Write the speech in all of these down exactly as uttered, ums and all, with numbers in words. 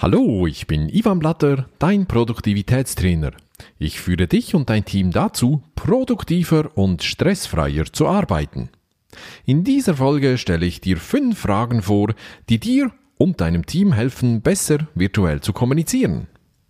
Hallo, ich bin Ivan Blatter, dein Produktivitätstrainer. Ich führe dich und dein Team dazu, produktiver und stressfreier zu arbeiten. In dieser Folge stelle ich dir fünf Fragen vor, die dir und deinem Team helfen, besser virtuell zu kommunizieren.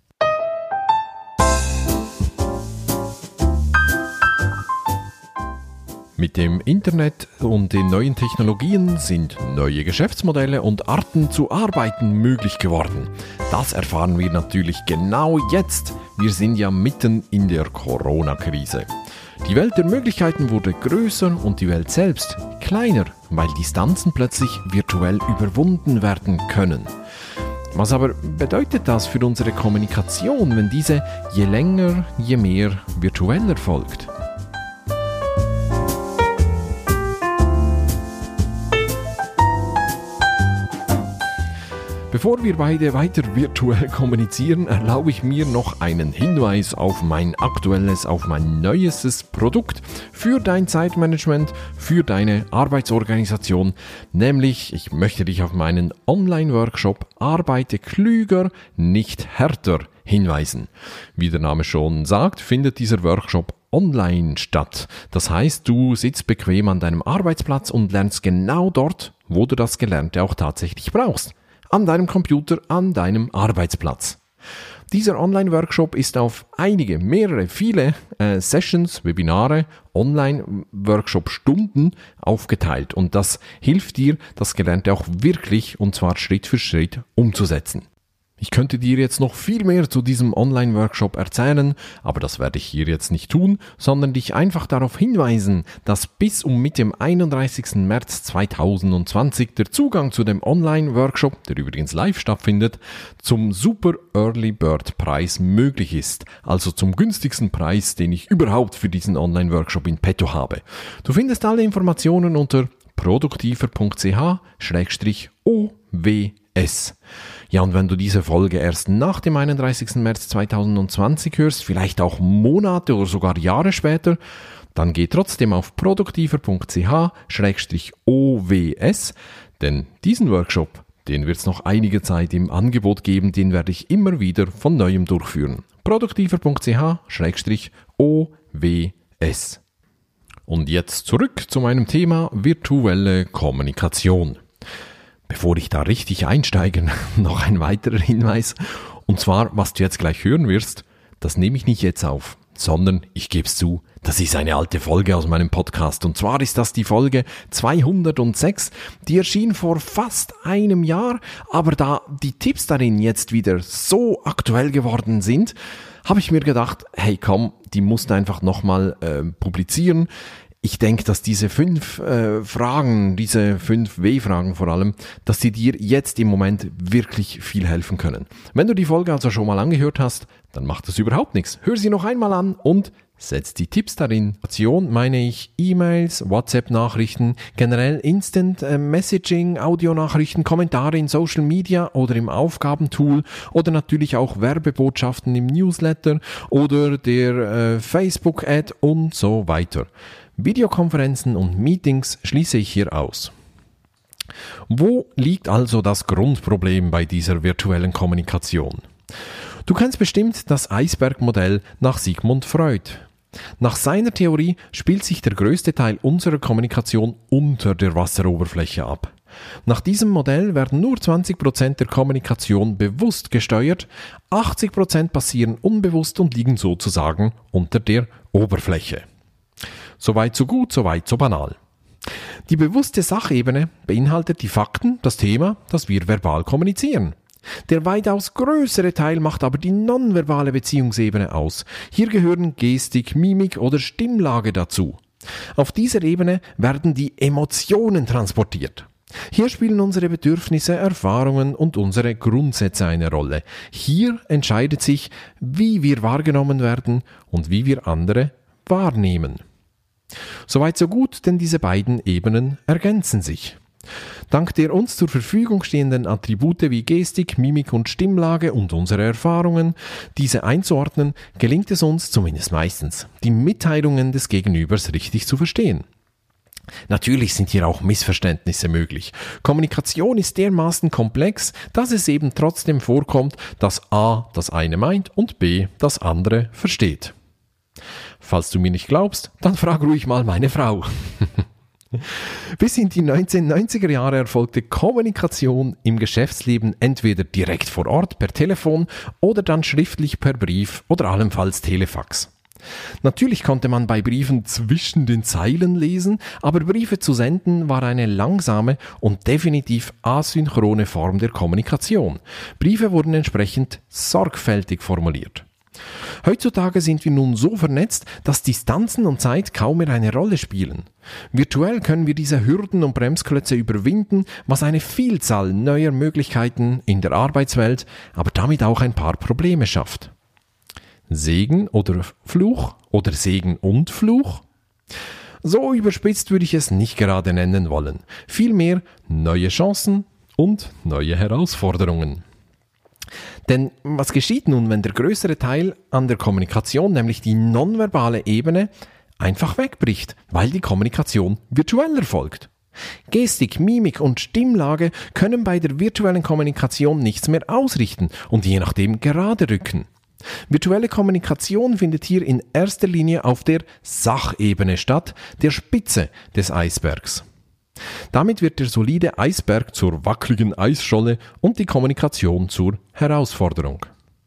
Mit dem Internet und den neuen Technologien sind neue Geschäftsmodelle und Arten zu arbeiten möglich geworden. Das erfahren wir natürlich genau jetzt. Wir sind ja mitten in der Corona-Krise. Die Welt der Möglichkeiten wurde größer und die Welt selbst kleiner, weil Distanzen plötzlich virtuell überwunden werden können. Was aber bedeutet das für unsere Kommunikation, wenn diese je länger, je mehr virtuell erfolgt? Bevor wir beide weiter virtuell kommunizieren, erlaube ich mir noch einen Hinweis auf mein aktuelles, auf mein neuestes Produkt für dein Zeitmanagement, für deine Arbeitsorganisation, nämlich ich möchte dich auf meinen Online-Workshop Arbeite klüger, nicht härter hinweisen. Wie der Name schon sagt, findet dieser Workshop online statt. Das heißt, du sitzt bequem an deinem Arbeitsplatz und lernst genau dort, wo du das Gelernte auch tatsächlich brauchst. An deinem Computer, an deinem Arbeitsplatz. Dieser Online-Workshop ist auf einige, mehrere, viele äh, Sessions, Webinare, Online-Workshop-Stunden aufgeteilt und das hilft dir, das Gelernte auch wirklich und zwar Schritt für Schritt umzusetzen. Ich könnte dir jetzt noch viel mehr zu diesem Online-Workshop erzählen, aber das werde ich hier jetzt nicht tun, sondern dich einfach darauf hinweisen, dass bis um mit dem einunddreißigsten März zweitausendzwanzig der Zugang zu dem Online-Workshop, der übrigens live stattfindet, zum Super Early Bird Preis möglich ist, also zum günstigsten Preis, den ich überhaupt für diesen Online-Workshop in petto habe. Du findest alle Informationen unter produktiver punkt c h slash o w s. Ja, und wenn du diese Folge erst nach dem einunddreißigsten März zweitausendzwanzig hörst, vielleicht auch Monate oder sogar Jahre später, dann geh trotzdem auf produktiver punkt c h slash o w s, denn diesen Workshop, den wird es noch einige Zeit im Angebot geben, den werde ich immer wieder von Neuem durchführen. produktiver punkt c h slash o w s. Und jetzt zurück zu meinem Thema virtuelle Kommunikation. Bevor ich da richtig einsteige, noch ein weiterer Hinweis. Und zwar, was du jetzt gleich hören wirst, das nehme ich nicht jetzt auf, sondern ich gebe es zu, das ist eine alte Folge aus meinem Podcast. Und zwar ist das die Folge zweihundertsechs, die erschien vor fast einem Jahr. Aber da die Tipps darin jetzt wieder so aktuell geworden sind, habe ich mir gedacht, hey komm, die musst du einfach nochmal äh, publizieren. Ich denke, dass diese fünf äh, Fragen, diese fünf W-Fragen vor allem, dass die dir jetzt im Moment wirklich viel helfen können. Wenn du die Folge also schon mal angehört hast, dann macht das überhaupt nichts. Hör sie noch einmal an und setz die Tipps darin. Meine ich E-Mails, WhatsApp-Nachrichten, generell Instant äh, Messaging, Audionachrichten, Kommentare in Social Media oder im Aufgabentool oder natürlich auch Werbebotschaften im Newsletter oder der äh, Facebook-Ad und so weiter. Videokonferenzen und Meetings schließe ich hier aus. Wo liegt also das Grundproblem bei dieser virtuellen Kommunikation? Du kennst bestimmt das Eisbergmodell nach Sigmund Freud. Nach seiner Theorie spielt sich der größte Teil unserer Kommunikation unter der Wasseroberfläche ab. Nach diesem Modell werden nur zwanzig Prozent der Kommunikation bewusst gesteuert, achtzig Prozent passieren unbewusst und liegen sozusagen unter der Oberfläche. Soweit so gut, soweit so banal. Die bewusste Sachebene beinhaltet die Fakten, das Thema, das wir verbal kommunizieren. Der weitaus größere Teil macht aber die nonverbale Beziehungsebene aus. Hier gehören Gestik, Mimik oder Stimmlage dazu. Auf dieser Ebene werden die Emotionen transportiert. Hier spielen unsere Bedürfnisse, Erfahrungen und unsere Grundsätze eine Rolle. Hier entscheidet sich, wie wir wahrgenommen werden und wie wir andere wahrnehmen. Soweit so gut, denn diese beiden Ebenen ergänzen sich. Dank der uns zur Verfügung stehenden Attribute wie Gestik, Mimik und Stimmlage und unsere Erfahrungen, diese einzuordnen, gelingt es uns, zumindest meistens, die Mitteilungen des Gegenübers richtig zu verstehen. Natürlich sind hier auch Missverständnisse möglich. Kommunikation ist dermaßen komplex, dass es eben trotzdem vorkommt, dass A das eine meint und B das andere versteht. Falls du mir nicht glaubst, dann frag ruhig mal meine Frau. Bis in die neunzehnhundertneunziger Jahre erfolgte Kommunikation im Geschäftsleben entweder direkt vor Ort per Telefon oder dann schriftlich per Brief oder allenfalls Telefax. Natürlich konnte man bei Briefen zwischen den Zeilen lesen, aber Briefe zu senden war eine langsame und definitiv asynchrone Form der Kommunikation. Briefe wurden entsprechend sorgfältig formuliert. Heutzutage sind wir nun so vernetzt, dass Distanzen und Zeit kaum mehr eine Rolle spielen. Virtuell können wir diese Hürden und Bremsklötze überwinden, was eine Vielzahl neuer Möglichkeiten in der Arbeitswelt, aber damit auch ein paar Probleme schafft. Segen oder Fluch oder Segen und Fluch? So überspitzt würde ich es nicht gerade nennen wollen. Vielmehr neue Chancen und neue Herausforderungen. Denn was geschieht nun, wenn der größere Teil an der Kommunikation, nämlich die nonverbale Ebene, einfach wegbricht, weil die Kommunikation virtuell erfolgt? Gestik, Mimik und Stimmlage können bei der virtuellen Kommunikation nichts mehr ausrichten und je nachdem gerade rücken. Virtuelle Kommunikation findet hier in erster Linie auf der Sachebene statt, der Spitze des Eisbergs. Damit wird der solide Eisberg zur wackeligen Eisscholle und die Kommunikation zur Herausforderung.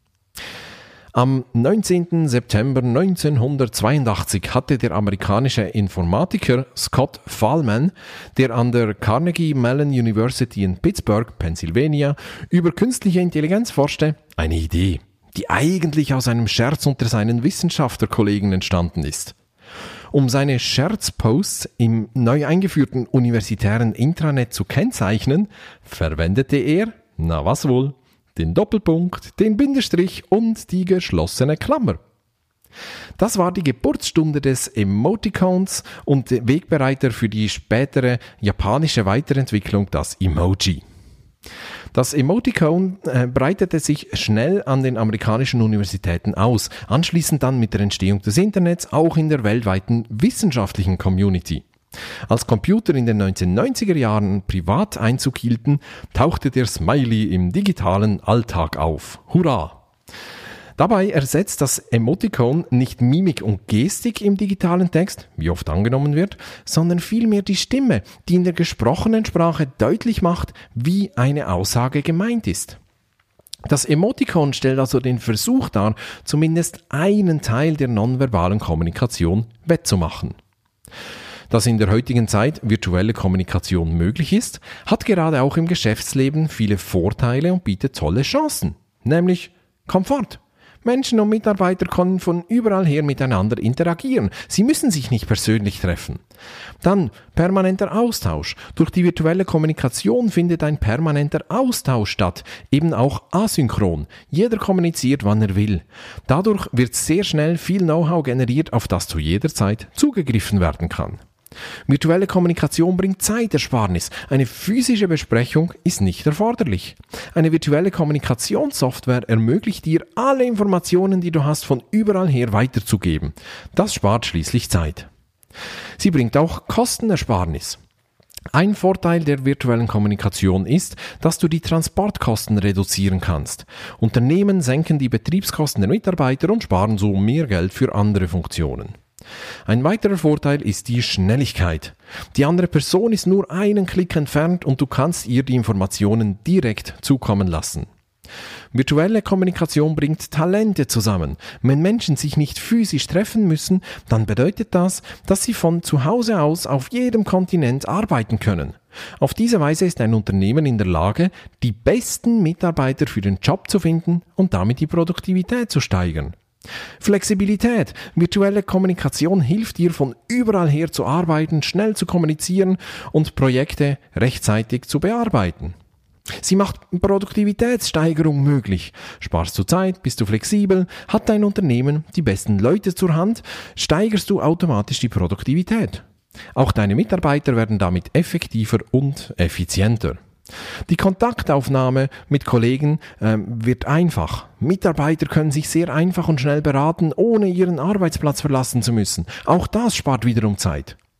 Am neunzehnten September neunzehnhundertzweiundachtzig hatte der amerikanische Informatiker Scott Fahlman, der an der Carnegie Mellon University in Pittsburgh, Pennsylvania, über künstliche Intelligenz forschte, eine Idee, die eigentlich aus einem Scherz unter seinen Wissenschaftlerkollegen entstanden ist. Um seine Scherzposts im neu eingeführten universitären Intranet zu kennzeichnen, verwendete er, na was wohl, den Doppelpunkt, den Bindestrich und die geschlossene Klammer. Das war die Geburtsstunde des Emoticons und Wegbereiter für die spätere japanische Weiterentwicklung, das Emoji. Das Emoticon äh, breitete sich schnell an den amerikanischen Universitäten aus, anschließend dann mit der Entstehung des Internets auch in der weltweiten wissenschaftlichen Community. Als Computer in den neunzehnhundertneunziger Jahren privat Einzug hielten, tauchte der Smiley im digitalen Alltag auf. Hurra! Dabei ersetzt das Emoticon nicht Mimik und Gestik im digitalen Text, wie oft angenommen wird, sondern vielmehr die Stimme, die in der gesprochenen Sprache deutlich macht, wie eine Aussage gemeint ist. Das Emoticon stellt also den Versuch dar, zumindest einen Teil der nonverbalen Kommunikation wettzumachen. Dass in der heutigen Zeit virtuelle Kommunikation möglich ist, hat gerade auch im Geschäftsleben viele Vorteile und bietet tolle Chancen, nämlich Komfort. Menschen und Mitarbeiter können von überall her miteinander interagieren. Sie müssen sich nicht persönlich treffen. Dann permanenter Austausch. Durch die virtuelle Kommunikation findet ein permanenter Austausch statt, eben auch asynchron. Jeder kommuniziert, wann er will. Dadurch wird sehr schnell viel Know-how generiert, auf das zu jeder Zeit zugegriffen werden kann. Virtuelle Kommunikation bringt Zeitersparnis. Eine physische Besprechung ist nicht erforderlich. Eine virtuelle Kommunikationssoftware ermöglicht dir, alle Informationen, die du hast, von überall her weiterzugeben. Das spart schließlich Zeit. Sie bringt auch Kostenersparnis. Ein Vorteil der virtuellen Kommunikation ist, dass du die Transportkosten reduzieren kannst. Unternehmen senken die Betriebskosten der Mitarbeiter und sparen so mehr Geld für andere Funktionen. Ein weiterer Vorteil ist die Schnelligkeit. Die andere Person ist nur einen Klick entfernt und du kannst ihr die Informationen direkt zukommen lassen. Virtuelle Kommunikation bringt Talente zusammen. Wenn Menschen sich nicht physisch treffen müssen, dann bedeutet das, dass sie von zu Hause aus auf jedem Kontinent arbeiten können. Auf diese Weise ist ein Unternehmen in der Lage, die besten Mitarbeiter für den Job zu finden und damit die Produktivität zu steigern. Flexibilität. Virtuelle Kommunikation hilft dir, von überall her zu arbeiten, schnell zu kommunizieren und Projekte rechtzeitig zu bearbeiten. Sie macht Produktivitätssteigerung möglich. Sparst du Zeit, bist du flexibel, hat dein Unternehmen die besten Leute zur Hand, steigerst du automatisch die Produktivität. Auch deine Mitarbeiter werden damit effektiver und effizienter. Die Kontaktaufnahme mit Kollegen äh, wird einfach. Mitarbeiter können sich sehr einfach und schnell beraten, ohne ihren Arbeitsplatz verlassen zu müssen. Auch das spart wiederum Zeit.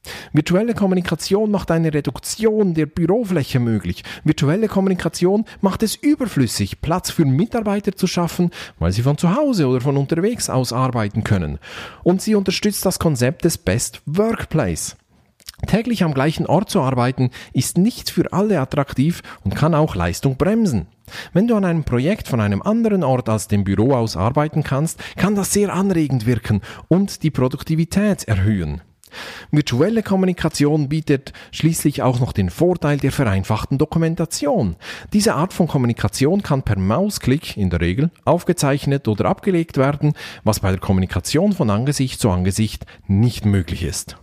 Virtuelle Kommunikation macht eine Reduktion der Bürofläche möglich. Virtuelle Kommunikation macht es überflüssig, Platz für Mitarbeiter zu schaffen, weil sie von zu Hause oder von unterwegs aus arbeiten können. Und sie unterstützt das Konzept des Best Workplace. Täglich am gleichen Ort zu arbeiten, ist nicht für alle attraktiv und kann auch Leistung bremsen. Wenn du an einem Projekt von einem anderen Ort als dem Büro aus arbeiten kannst, kann das sehr anregend wirken und die Produktivität erhöhen. Virtuelle Kommunikation bietet schließlich auch noch den Vorteil der vereinfachten Dokumentation. Diese Art von Kommunikation kann per Mausklick in der Regel aufgezeichnet oder abgelegt werden, was bei der Kommunikation von Angesicht zu Angesicht nicht möglich ist.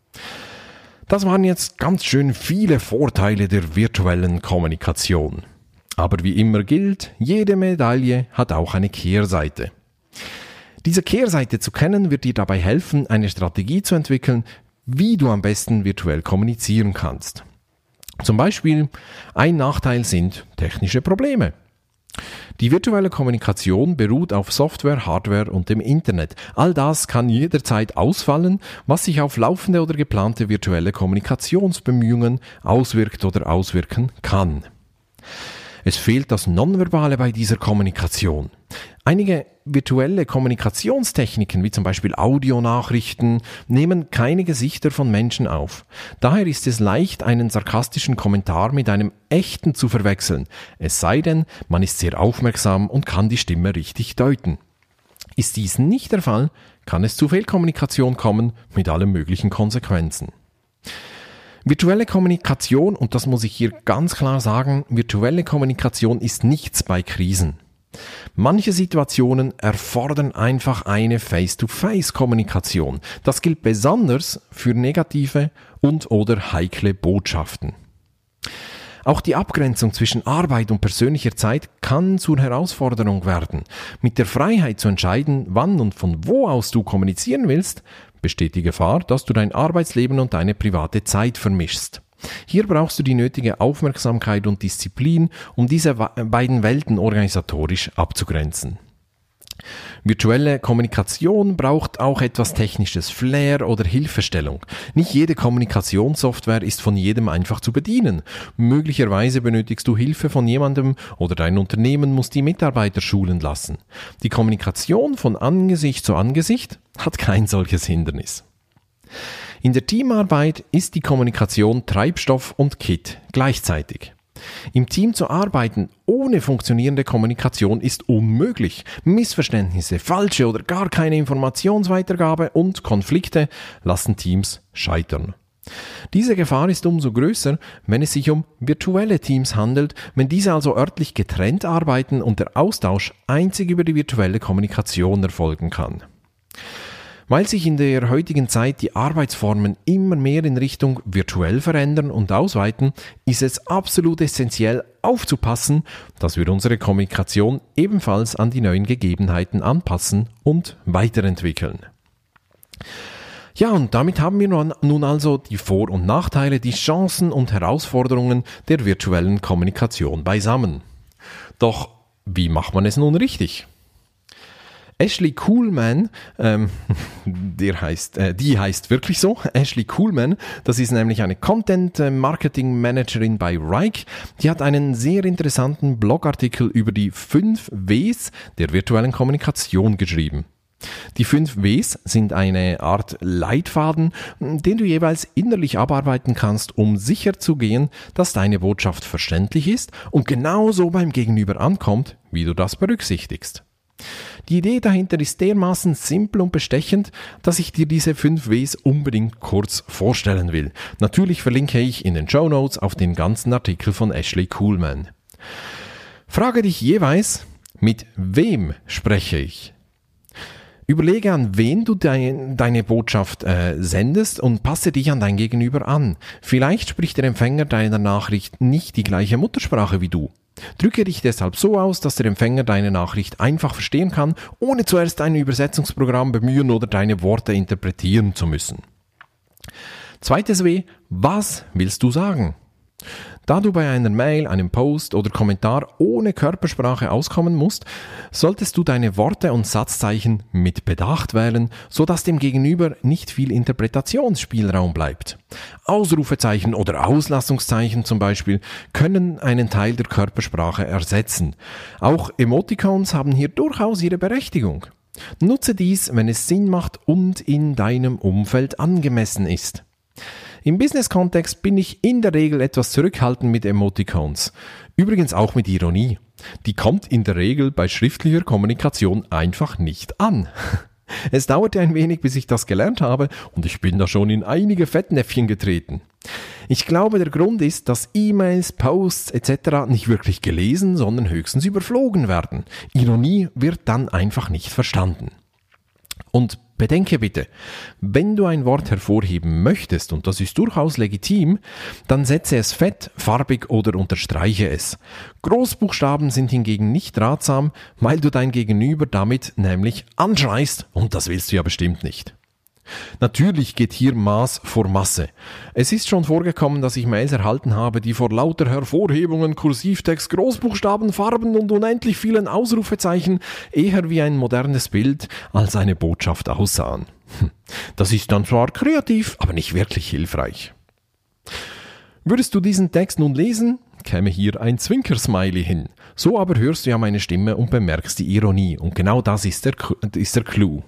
Das waren jetzt ganz schön viele Vorteile der virtuellen Kommunikation. Aber wie immer gilt, jede Medaille hat auch eine Kehrseite. Diese Kehrseite zu kennen, wird dir dabei helfen, eine Strategie zu entwickeln, wie du am besten virtuell kommunizieren kannst. Zum Beispiel, ein Nachteil sind technische Probleme. Die virtuelle Kommunikation beruht auf Software, Hardware und dem Internet. All das kann jederzeit ausfallen, was sich auf laufende oder geplante virtuelle Kommunikationsbemühungen auswirkt oder auswirken kann. Es fehlt das Nonverbale bei dieser Kommunikation. Einige virtuelle Kommunikationstechniken, wie zum Beispiel Audionachrichten, nehmen keine Gesichter von Menschen auf. Daher ist es leicht, einen sarkastischen Kommentar mit einem echten zu verwechseln, es sei denn, man ist sehr aufmerksam und kann die Stimme richtig deuten. Ist dies nicht der Fall, kann es zu Fehlkommunikation kommen mit allen möglichen Konsequenzen. Virtuelle Kommunikation, und das muss ich hier ganz klar sagen, virtuelle Kommunikation ist nichts bei Krisen. Manche Situationen erfordern einfach eine Face-to-Face-Kommunikation. Das gilt besonders für negative und oder heikle Botschaften. Auch die Abgrenzung zwischen Arbeit und persönlicher Zeit kann zur Herausforderung werden. Mit der Freiheit zu entscheiden, wann und von wo aus du kommunizieren willst, besteht die Gefahr, dass du dein Arbeitsleben und deine private Zeit vermischst. Hier brauchst du die nötige Aufmerksamkeit und Disziplin, um diese beiden Welten organisatorisch abzugrenzen. Virtuelle Kommunikation braucht auch etwas technisches Flair oder Hilfestellung. Nicht jede Kommunikationssoftware ist von jedem einfach zu bedienen. Möglicherweise benötigst du Hilfe von jemandem oder dein Unternehmen muss die Mitarbeiter schulen lassen. Die Kommunikation von Angesicht zu Angesicht hat kein solches Hindernis. In der Teamarbeit ist die Kommunikation Treibstoff und Kit gleichzeitig. Im Team zu arbeiten ohne funktionierende Kommunikation ist unmöglich. Missverständnisse, falsche oder gar keine Informationsweitergabe und Konflikte lassen Teams scheitern. Diese Gefahr ist umso größer, wenn es sich um virtuelle Teams handelt, wenn diese also örtlich getrennt arbeiten und der Austausch einzig über die virtuelle Kommunikation erfolgen kann. Weil sich in der heutigen Zeit die Arbeitsformen immer mehr in Richtung virtuell verändern und ausweiten, ist es absolut essentiell aufzupassen, dass wir unsere Kommunikation ebenfalls an die neuen Gegebenheiten anpassen und weiterentwickeln. Ja, und damit haben wir nun also die Vor- und Nachteile, die Chancen und Herausforderungen der virtuellen Kommunikation beisammen. Doch wie macht man es nun richtig? Ashley Kuhlman, ähm, der heißt, äh, die heißt wirklich so, Ashley Kuhlman, das ist nämlich eine Content-Marketing-Managerin bei Wrike, die hat einen sehr interessanten Blogartikel über die fünf Ws der virtuellen Kommunikation geschrieben. Die fünf Ws sind eine Art Leitfaden, den du jeweils innerlich abarbeiten kannst, um sicherzugehen, dass deine Botschaft verständlich ist und genauso beim Gegenüber ankommt, wie du das berücksichtigst. Die Idee dahinter ist dermaßen simpel und bestechend, dass ich dir diese fünf Ws unbedingt kurz vorstellen will. Natürlich verlinke ich in den Shownotes auf den ganzen Artikel von Ashley Kuhlman. Frage dich jeweils, mit wem spreche ich? Überlege, an wen du dein, deine Botschaft äh, sendest und passe dich an dein Gegenüber an. Vielleicht spricht der Empfänger deiner Nachricht nicht die gleiche Muttersprache wie du. Drücke dich deshalb so aus, dass der Empfänger deine Nachricht einfach verstehen kann, ohne zuerst ein Übersetzungsprogramm bemühen oder deine Worte interpretieren zu müssen. Zweites W, was willst du sagen? Da du bei einer Mail, einem Post oder Kommentar ohne Körpersprache auskommen musst, solltest du deine Worte und Satzzeichen mit Bedacht wählen, sodass dem Gegenüber nicht viel Interpretationsspielraum bleibt. Ausrufezeichen oder Auslassungszeichen zum Beispiel können einen Teil der Körpersprache ersetzen. Auch Emoticons haben hier durchaus ihre Berechtigung. Nutze dies, wenn es Sinn macht und in deinem Umfeld angemessen ist. Im Business-Kontext bin ich in der Regel etwas zurückhaltend mit Emoticons. Übrigens auch mit Ironie. Die kommt in der Regel bei schriftlicher Kommunikation einfach nicht an. Es dauerte ein wenig, bis ich das gelernt habe und ich bin da schon in einige Fettnäpfchen getreten. Ich glaube, der Grund ist, dass E-Mails, Posts et cetera nicht wirklich gelesen, sondern höchstens überflogen werden. Ironie wird dann einfach nicht verstanden. Und bedenke bitte, wenn du ein Wort hervorheben möchtest, und das ist durchaus legitim, dann setze es fett, farbig oder unterstreiche es. Großbuchstaben sind hingegen nicht ratsam, weil du dein Gegenüber damit nämlich anschreist und das willst du ja bestimmt nicht. Natürlich geht hier Maß vor Masse. Es ist schon vorgekommen, dass ich Mails erhalten habe, die vor lauter Hervorhebungen, Kursivtext, Großbuchstaben, Farben und unendlich vielen Ausrufezeichen eher wie ein modernes Bild als eine Botschaft aussahen. Das ist dann zwar kreativ, aber nicht wirklich hilfreich. Würdest du diesen Text nun lesen, käme hier ein Zwinkersmiley hin. So aber hörst du ja meine Stimme und bemerkst die Ironie. Und genau das ist der, ist der Clou.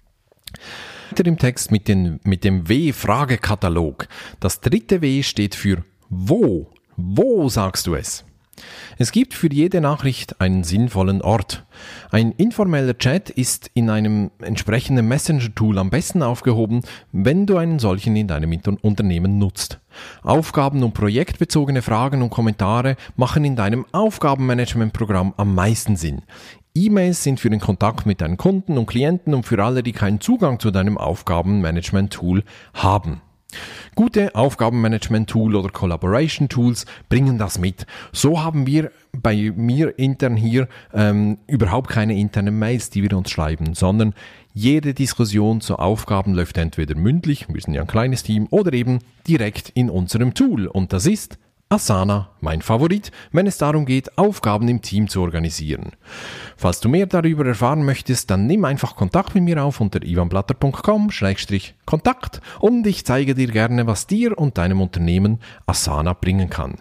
Weiter im Text mit, den, mit dem W-Fragekatalog. Das dritte W steht für Wo. Wo sagst du es? Es gibt für jede Nachricht einen sinnvollen Ort. Ein informeller Chat ist in einem entsprechenden Messenger-Tool am besten aufgehoben, wenn du einen solchen in deinem Unternehmen nutzt. Aufgaben- und projektbezogene Fragen und Kommentare machen in deinem Aufgabenmanagementprogramm am meisten Sinn. E-Mails sind für den Kontakt mit deinen Kunden und Klienten und für alle, die keinen Zugang zu deinem Aufgabenmanagement-Tool haben. Gute Aufgabenmanagement-Tool oder Collaboration-Tools bringen das mit. So haben wir bei mir intern hier ähm, überhaupt keine internen Mails, die wir uns schreiben, sondern jede Diskussion zu Aufgaben läuft entweder mündlich, wir sind ja ein kleines Team, oder eben direkt in unserem Tool. Und das ist Asana, mein Favorit, wenn es darum geht, Aufgaben im Team zu organisieren. Falls du mehr darüber erfahren möchtest, dann nimm einfach Kontakt mit mir auf unter ivanblatter punkt com Schrägstrich Kontakt und ich zeige dir gerne, was dir und deinem Unternehmen Asana bringen kann.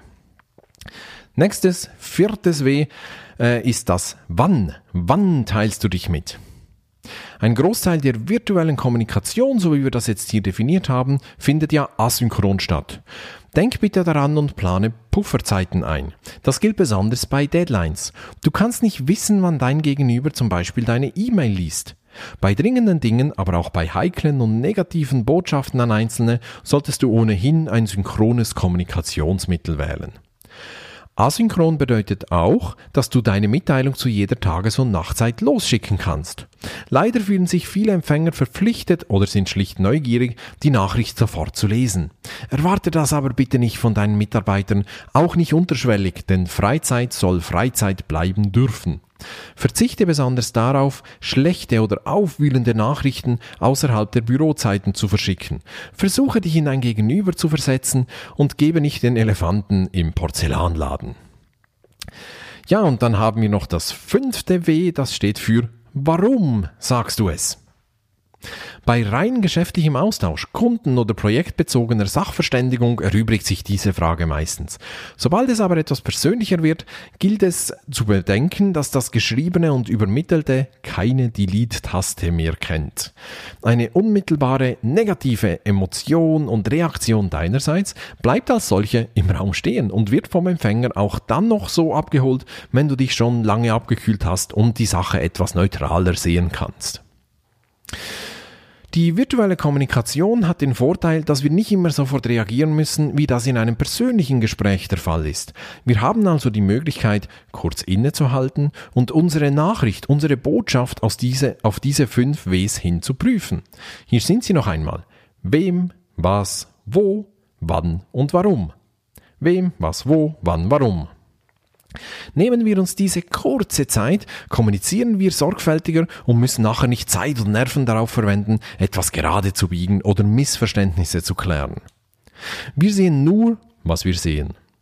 Nächstes, viertes W, äh, ist das Wann. Wann teilst du dich mit? Ein Großteil der virtuellen Kommunikation, so wie wir das jetzt hier definiert haben, findet ja asynchron statt. Denk bitte daran und plane Pufferzeiten ein. Das gilt besonders bei Deadlines. Du kannst nicht wissen, wann dein Gegenüber zum Beispiel deine E-Mail liest. Bei dringenden Dingen, aber auch bei heiklen und negativen Botschaften an Einzelne, solltest du ohnehin ein synchrones Kommunikationsmittel wählen. Asynchron bedeutet auch, dass du deine Mitteilung zu jeder Tages- und Nachtzeit losschicken kannst. Leider fühlen sich viele Empfänger verpflichtet oder sind schlicht neugierig, die Nachricht sofort zu lesen. Erwarte das aber bitte nicht von deinen Mitarbeitern, auch nicht unterschwellig, denn Freizeit soll Freizeit bleiben dürfen. Verzichte besonders darauf, schlechte oder aufwühlende Nachrichten außerhalb der Bürozeiten zu verschicken. Versuche dich in dein Gegenüber zu versetzen und gebe nicht den Elefanten im Porzellanladen. Ja, und dann haben wir noch das fünfte W, das steht für Warum sagst du es? Bei rein geschäftlichem Austausch, Kunden- oder projektbezogener Sachverständigung erübrigt sich diese Frage meistens. Sobald es aber etwas persönlicher wird, gilt es zu bedenken, dass das Geschriebene und Übermittelte keine Delete-Taste mehr kennt. Eine unmittelbare negative Emotion und Reaktion deinerseits bleibt als solche im Raum stehen und wird vom Empfänger auch dann noch so abgeholt, wenn du dich schon lange abgekühlt hast und die Sache etwas neutraler sehen kannst. Die virtuelle Kommunikation hat den Vorteil, dass wir nicht immer sofort reagieren müssen, wie das in einem persönlichen Gespräch der Fall ist. Wir haben also die Möglichkeit, kurz innezuhalten und unsere Nachricht, unsere Botschaft aus diese, auf diese fünf Ws hin zu prüfen. Hier sind sie noch einmal. Wem, was, wo, wann und warum. Wem, was, wo, wann, warum. Nehmen wir uns diese kurze Zeit, kommunizieren wir sorgfältiger und müssen nachher nicht Zeit und Nerven darauf verwenden, etwas gerade zu biegen oder Missverständnisse zu klären. Wir sehen nur, was wir sehen.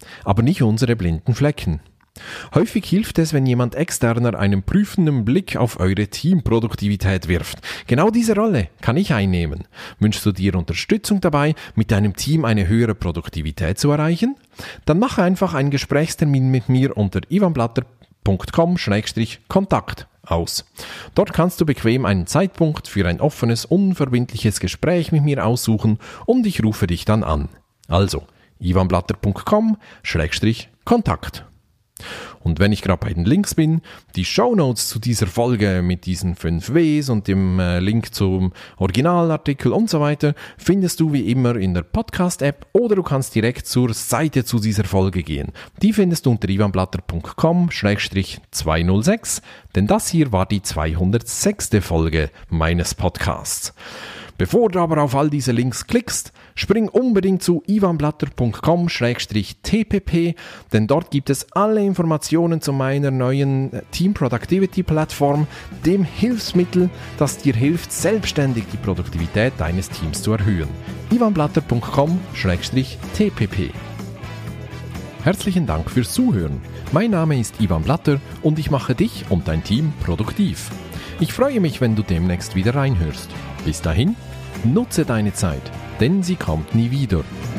aber nicht unsere blinden Flecken. Häufig hilft es, wenn jemand externer einen prüfenden Blick auf eure Teamproduktivität wirft. Genau diese Rolle kann ich einnehmen. Wünschst du dir Unterstützung dabei, mit deinem Team eine höhere Produktivität zu erreichen? Dann mache einfach einen Gesprächstermin mit mir unter ivanblatter punkt com Schrägstrich Kontakt aus. Dort kannst du bequem einen Zeitpunkt für ein offenes, unverbindliches Gespräch mit mir aussuchen und ich rufe dich dann an. Also ivanblatter punkt com Schrägstrich Kontakt. Und wenn ich gerade bei den Links bin, die Shownotes zu dieser Folge mit diesen fünf Ws und dem äh, Link zum Originalartikel und so weiter, findest du wie immer in der Podcast-App oder du kannst direkt zur Seite zu dieser Folge gehen. Die findest du unter ivanblatter punkt com Schrägstrich zweihundertsechs, denn das hier war die zweihundertsechste Folge meines Podcasts. Bevor du aber auf all diese Links klickst, spring unbedingt zu ivanblatter punkt com Schrägstrich T P P, denn dort gibt es alle Informationen zu meiner neuen Team Productivity Plattform, dem Hilfsmittel, das dir hilft, selbstständig die Produktivität deines Teams zu erhöhen. ivanblatter punkt com Schrägstrich T P P. Herzlichen Dank fürs Zuhören. Mein Name ist Ivan Blatter und ich mache dich und dein Team produktiv. Ich freue mich, wenn du demnächst wieder reinhörst. Bis dahin, nutze deine Zeit, denn sie kommt nie wieder.